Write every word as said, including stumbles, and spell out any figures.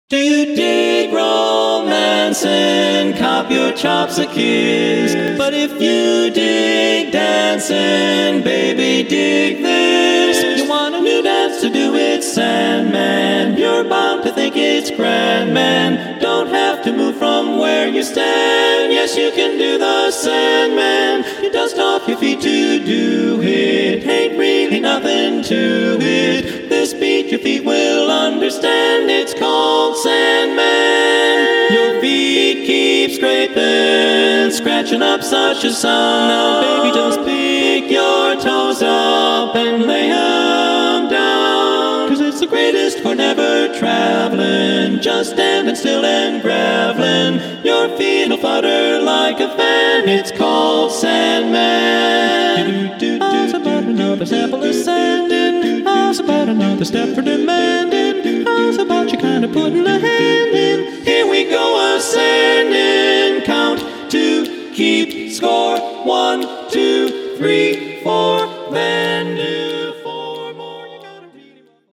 Do you dig romance and cop your chops a kiss? But if you dig dancing, baby, dig this. You want a new dance to do with Sandman. You're bound to think it's grand, man. Don't have to move from where you stand. Yes, you can do the Sandman. You dust off your feet to do it. Ain't really nothing to it. This beat your feet will understand. It's called Sandman. Your feet keep scraping, scratching up such a sound. Now baby, just pick your toes up and lay them down. Cause it's the greatest for never traveling, just standing still and graveling. Your feet'll flutter like a fan. It's called Sandman. How's about another sample of sanding? How's about another step for demanding? How's about you kind of putting a hand in? Here we go, a sanding. Count to keep score. One, two, three, four. Then do